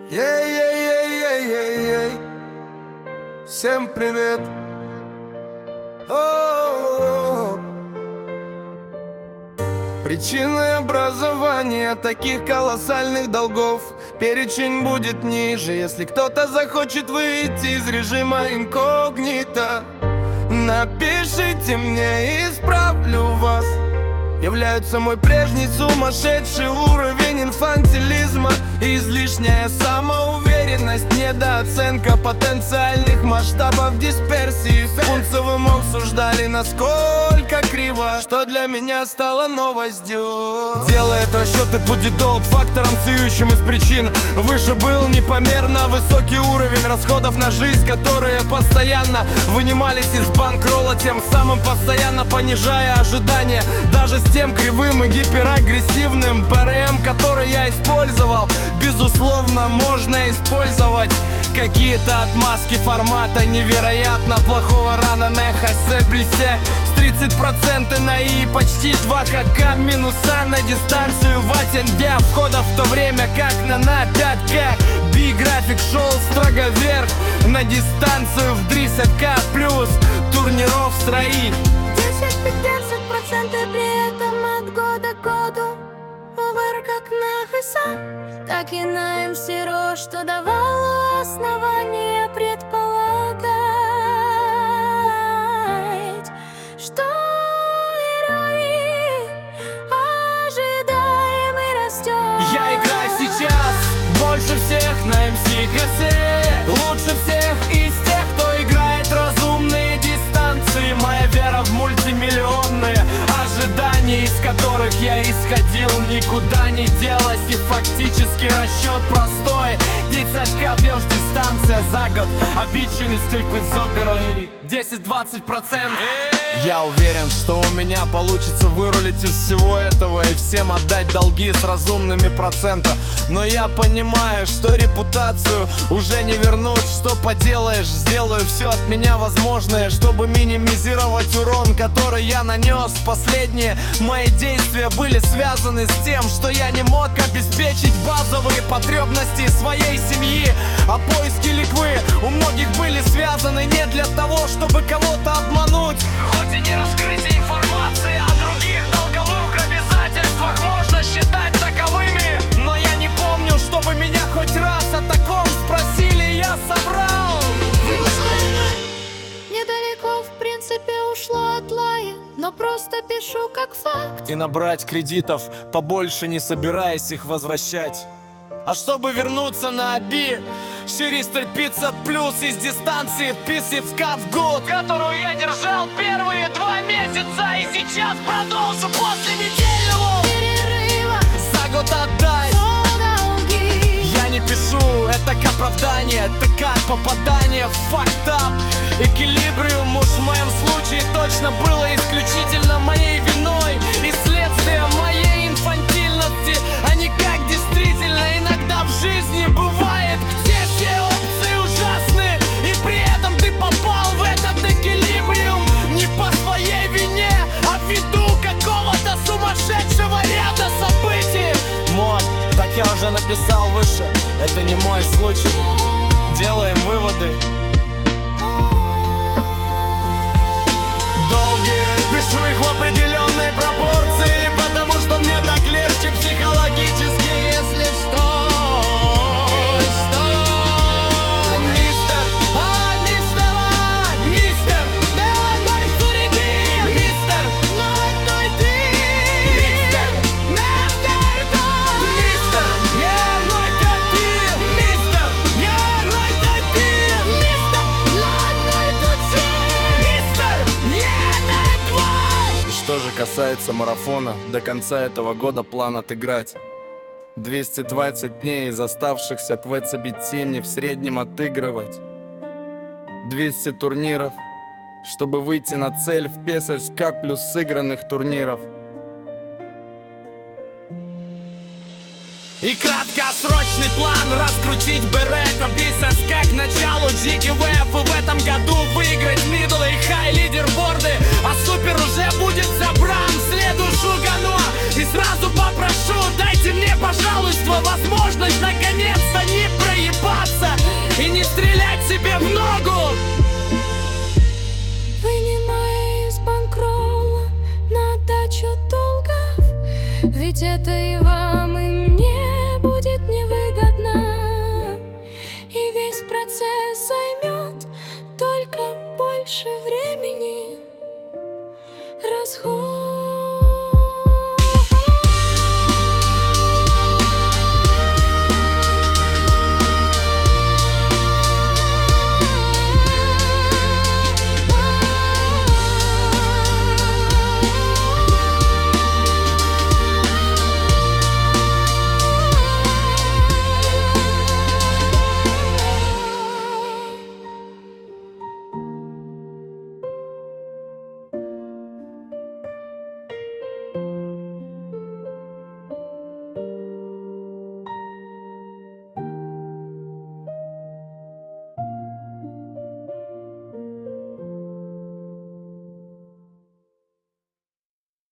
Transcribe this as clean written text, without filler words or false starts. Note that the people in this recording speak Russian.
Ей-ей-ей-ей-ей-ей. Всем привет. О-о-о. Причины образования таких колоссальных долгов перечень будет ниже, если кто-то захочет выйти из режима инкогнито. Напишите мне, исправлю вас. Являются мой прежний сумасшедший уровень инфантилизма и излишняя самоуверенность, недооценка потенциальных масштабов дисперсии. Фунцевым обсуждали, насколько криво, что для меня стало новостью. Делает расчеты, будет долг фактором, цеющим из причин. Выше был непомерно высокий уровень расходов на жизнь, которые постоянно вынимались из банкролла, тем самым постоянно понижая ожидания. Даже с тем кривым и гиперагрессивным ПРМ, который я использовал, безусловно, можно использовать какие-то отмазки формата невероятно плохого рана на ХС-блисе. С 30% на И, почти 2 КК минуса на дистанцию в тенге входа, в то время как на 5К би-график шел строго вверх на дистанцию в 30К плюс турниров с РАИ. 10-15% при этом от года к году. Over как на ХСА, так и на МС рост, что давало основание предполагать, что герой ожидаемый растет. Я играю сейчас больше всех на МС косе, лучше всех из тех, кто играет разумные дистанции. Моя вера в мультимиллионные ожидания, из которых я исходил, никуда не делась. И фактически расчет простой: 10К бьешь дистанция за год, обещанный стык высокой 10-20%. Я уверен, что у меня получится вырулить из всего этого и всем отдать долги с разумными процентами. Но я понимаю, что репутацию уже не вернуть. Что поделаешь, сделаю все от меня возможное, чтобы минимизировать урон, который я нанес. Последние мои действия были связаны с тем, что я не мог обеспечить базовые потребности своей семьи. А поиски ликвы у многих были связаны не для того, чтобы кого-то обмануть. Хоть и не раскрытие информации о других долговых обязательствах можно считать таковыми, но я не помню, чтобы меня хоть раз о таком спросили, я соврал. Недалеко, в принципе, ушло от лая, но просто пишу как факт. И набрать кредитов побольше, не собираясь их возвращать. А чтобы вернуться на АБИ, через 30 плюс из дистанции писецка в год, которую я держал первые 2 месяца, и сейчас продолжу после недельного Перерыва, за год отдай. долги. Я не пишу это как оправдание, это как попадание в фактап. Эквилибриум уж в моем случае точно было исключительно моей виной и следствие моей инфантильности, а не как действительно иногда в жизни бывает, где все опции ужасны, и при этом ты попал в этот эквилибриум не по своей вине, а ввиду какого-то сумасшедшего ряда событий. Мод, так я уже написал выше, это не мой случай. Делаем выводы. Долги пишу их в определенной пропорции, потому что мне так легче психологически, если что. Мистер, мистер, давай впереди, мистер, Одной ты, мистер, мистер, я мой как ты, мистер, я мой как ты, мистер, одной тут мистер, нет, это твой. И что же касается марафона, до конца этого года план отыграть 220 дней из оставшихся к ВЦБ-теме в среднем отыгрывать 200 турниров, чтобы выйти на цель в ПССК плюс сыгранных турниров. И краткосрочный план раскрутить БРЭК, ПССК к началу GKWF, и в этом году выиграть мидл и хай лидерборды, а супер уже будет забран в следующую гону. И сразу попрошу, дайте мне, пожалуйста, возможность наконец